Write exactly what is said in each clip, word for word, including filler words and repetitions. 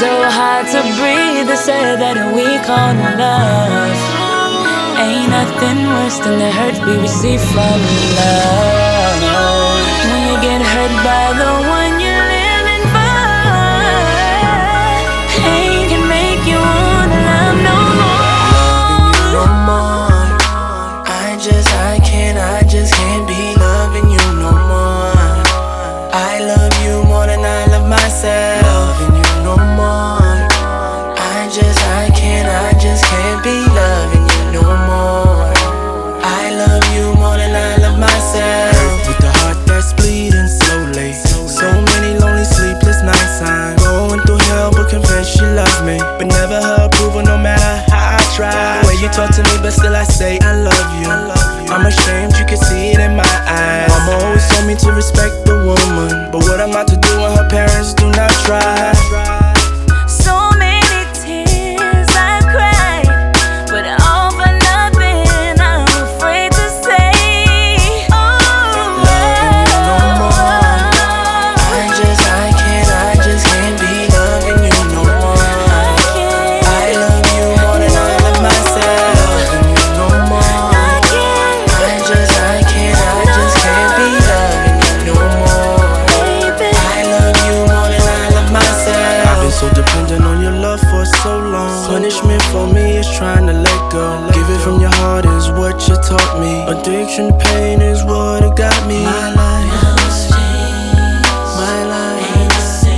so hard to breathe. They say that we call love. Ain't nothing worse than the hurt we receive from love. When you get hurt by the one you're living for, pain can make you wanna love no more. Loving you no more. I just, I can't, I just can't be loving you no more. I love you more than I love myself. Loving you no more. I just, I can't, I just can't be loving you no more. I love you more than I love myself. With the heart that's bleeding slowly, so many lonely sleepless nights. I'm going through hell but confess she loves me, but never her approval no matter how I try. The way you talk to me but still I say I love you. I'm ashamed you can see it in my eyes. Mama always told me to respect the woman, but what am I to do when her parents do not try? So many tears I cried, but all for nothing. I'm afraid to say, oh, loving you no more. I just, I can't, I just can't be loving you no more. I love you more than I love myself. Loving you no more. I just, I can't, I just can't be loving you no more. I love you more than I love myself. I've been so dependent on your love for so long. Punishment for me is trying to let go. Give it from your heart is what you taught me. Addiction, pain is what it got me. My life, my life.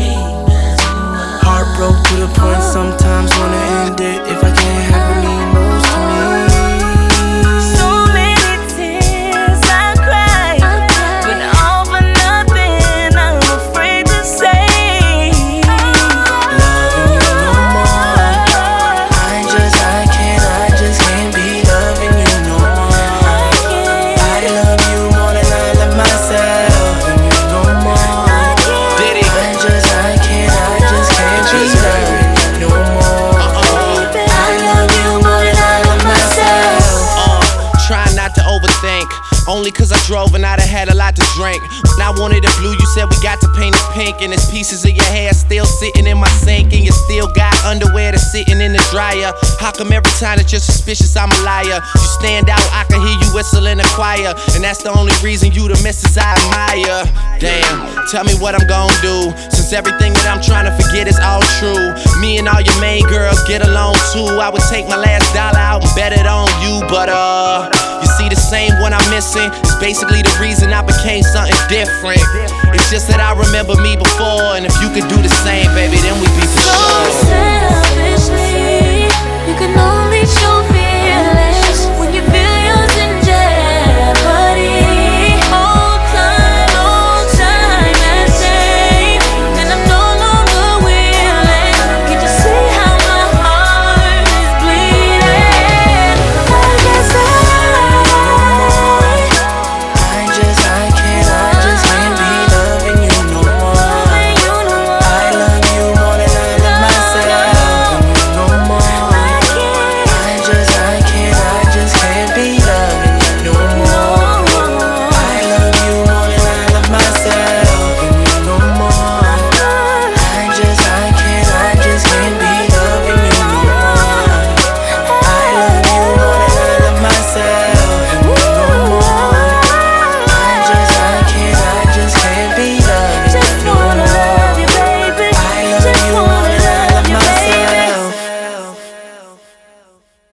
Heart broke to the point sometimes wanna end it. If I can't have it, mean most to me. so many tears I cried, but all for nothing. I'm afraid to say, Loving you no more. I just, I can't, I just can't be loving you no more. I love you more than I love myself. Loving you no more. Did it? I just, I can't, I just can't be loving you no more. I love you more than I love myself. Uh, try not to overthink. Only cause I drove and I'd have had a lot to drink. When I wanted it blue, you said we got to paint it pink. And there's pieces of your hair still sitting in my sink. And you still got underwear that's sitting in the dryer. How come every time that you're suspicious, I'm a liar? You stand out, I can hear you whistle in the choir. And that's the only reason you the missus I admire. Damn, tell me what I'm gon' do, since everything that I'm trying to forget is all true. Me and all your main girls get along too. I would take my last dollar out and bet it on you. But uh, you see the same one I'm missing. It's basically the reason I became something different. It's just that I remember me before, and if you could do the same, baby, then we'd be for sure.